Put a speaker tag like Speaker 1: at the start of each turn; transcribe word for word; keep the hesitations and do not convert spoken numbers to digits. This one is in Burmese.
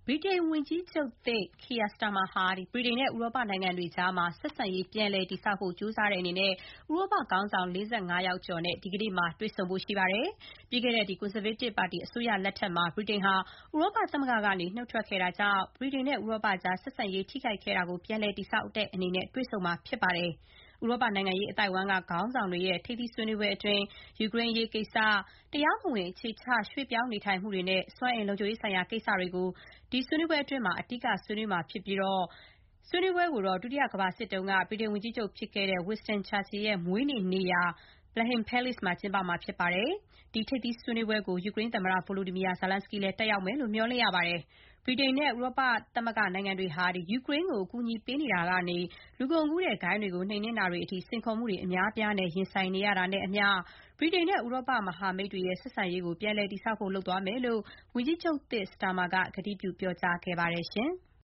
Speaker 1: ဗြိတိန်ဝန်ကြီးချုပ်သစ် Keir Starmer ဟာ ဗြိတိန်နဲ့ ဥရောပနိုင်ငံတွေကြား ဆက်ဆံရေး ပြန်လည်တည်ဆောက်ဖို့ ကြိုးစားတဲ့အနေနဲ့ ဥရောပခေါင်းဆောင် ၄၅ ယောက်ကျော်နဲ့ ဒီကနေ့ တွေ့ဆုံဖို့ ရှိပါတယ်။ ပြီးခဲ့တဲ့ ကွန်ဆာဗေးတစ်ပါတီ အစိုးရလက်ထက်မှာ ဗြိတိန်ဟာ ဥရောပသမဂ္ဂကနေ နုတ်ထွက်ခဲ့တာကြောင့် ဗြိတိန်နဲ့ ဥရောပကြား ဆက်ဆံရေး ထိခိုက်ခဲ့တာကို ပြန်လည်တည်ဆောက်တဲ့အနေနဲ့ တွေ့ဆုံမှာ ဖြစ်ပါတယ်။ ဥရောပနိုင်ငံရေး အသိုက်အဝန်းက ခေါင်းဆောင်တွေရဲ့ ထိပ်သီးဆွေးနွေးပွဲအတွင်း ယူကရိန်းအရေးကိစ္စ၊ တရားမဝင် အခြေချ ရွှေ့ပြောင်းနေထိုင်မှုတွေနဲ့ စွမ်းအင်လုံခြုံရေးဆိုင်ရာ ကိစ္စတွေကို ဆွေးနွေးပွဲအတွင်း အဓိက ဆွေးနွေးမှာဖြစ်ပြီး ဆွေးနွေးပွဲကို ဒုတိယကမ္ဘာစစ်တုန်းက ဗြိတိန်ဝန်ကြီးချုပ်ဖြစ်ခဲ့တဲ့ Winston Churchill ရဲ့ မွေးနေ့နေရာ Buckingham Palace မှာ ကျင်းပမှာ ဖြစ်ပါတယ်။ ဒီထိပ်သီးဆွေးနွေးပွဲကို ယူကရိန်းသမ္မတ Volodymyr Zelenskyy လည်း တက်ရောက်မယ်လို့ မျှော်လင့်ရပါတယ်။ ဗြိတိန်နဲ့ ဥရောပသမဂ္ဂနိုင်ငံတွေဟာ ယူကရိန်းကို အကူအညီပေးနေတာကနေ လူကုန်ကူးတဲ့ဂိုဏ်းတွေကို နှိမ်နင်းတာတွေအထိ စိန်ခေါ်မှုတွေ အများအပြားနဲ့ ရင်ဆိုင်နေရတာနဲ့အမျှ ဗြိတိန်နဲ့ ဥရောပမဟာမိတ်တွေရဲ့ ဆက်ဆံရေးကို ပြန်လည်တည်ဆောက်ဖို့ လုပ်သွားမယ်လို့ ဝန်ကြီးချုပ်သစ် Starmer က ကတိပြု ပြောကြားခဲ့ပါတယ်။